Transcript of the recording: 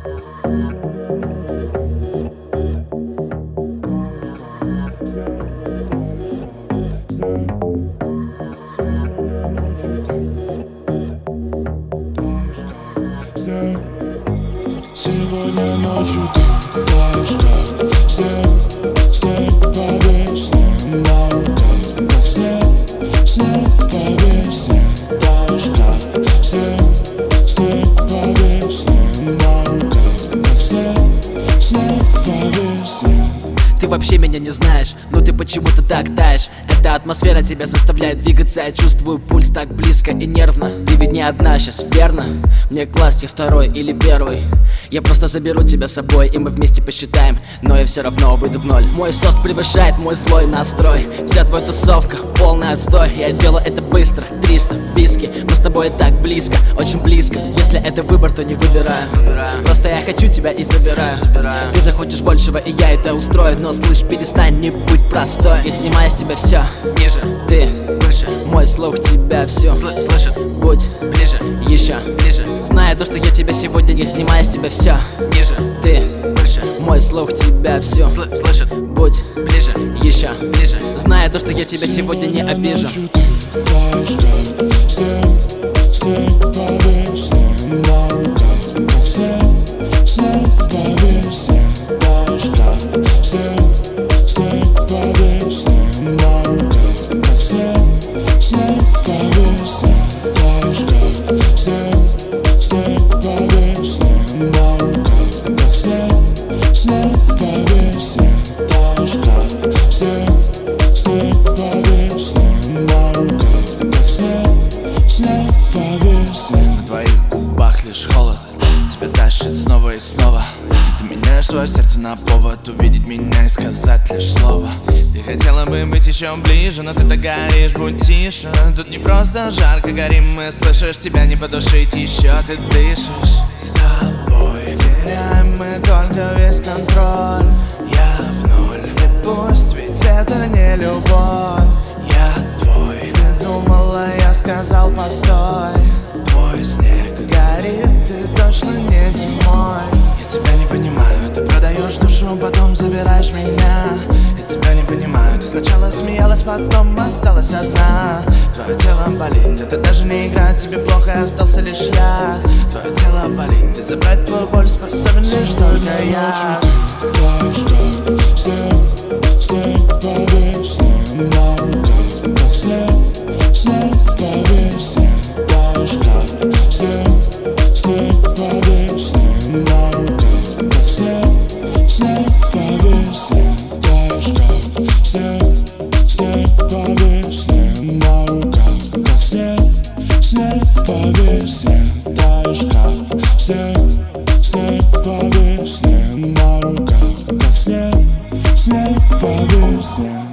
Сегодня ночью ты таешь как снег, снег по весне на руках, как снег, снег по весне. Таешь как снег, снег по весне на руках, как снег, снег по весне. Ты вообще меня не знаешь, но ты почему-то так таешь. Эта атмосфера тебя заставляет двигаться. Я чувствую пульс так близко и нервно. Ты ведь не одна сейчас, верно? Мне класс, я второй или первый. Я просто заберу тебя с собой, и мы вместе посчитаем, но я все равно выйду в ноль. Мой сост превышает мой злой настрой. Вся твоя тусовка, полный отстой. Я делаю это быстро, 300 виски. Мы с тобой так близко, очень близко. Если это выбор, то не выбираю. Просто я хочу тебя и забираю. Ты захочешь большего, и я это устрою. Но слышь, перестань, не будь простой. Я снимаю с тебя все ниже, ты выше. Мой слух тебя все слышит. Будь ближе, еще ближе. Зная то, что я тебя сегодня, я снимаю с тебя все ниже, ты выше. Мой слух тебя все слышит. Будь ближе, еще ближе. Зная то, что я тебя сегодня не обижу. Ты таешь как снег, снег по весне на руках, как снег, снег по весне. Таешь как снег, снег по весне на руках, как снег, снег по весне. Таешь как снег, снег по весне на руках, как снег, снег по весне. Таешь как снег, снег по весне на руках, как снег, снег по весне. На твоих губах лишь холод, тебя тащит снова и снова. Ты меняешь свое сердце на повод увидеть меня и сказать лишь слово. Ты хотела бы быть еще ближе, но ты так горишь, будь тише. Тут не просто жарко горим мы, слышишь, тебя не потушить еще, ты дышишь. С тобой теряем мы только весь контроль. Я в ноль, и пусть, ведь это не любовь. Я твой, ты думала, я сказал постой. Твой снег горит, ты точно не зимой. Я тебя не понимаю, ты продаешь душу, потом забираешь меня. Я тебя не понимаю, ты сначала смеялась, потом осталась одна. Твое тело болит, это даже не игра, тебе плохо, и остался лишь я. Твое тело болит, и забрать твою боль способен лишь только я. Ты таешь как снег, снег по весне на руках, как снег, снег по весне. Таешь как снег, снег по весне на руках, как снег, снег по весне. Таешь как снег, снег по весне на руках, как снег, снег по весне. Таешь как снег, снег по весне на руках, как снег, снег по весне.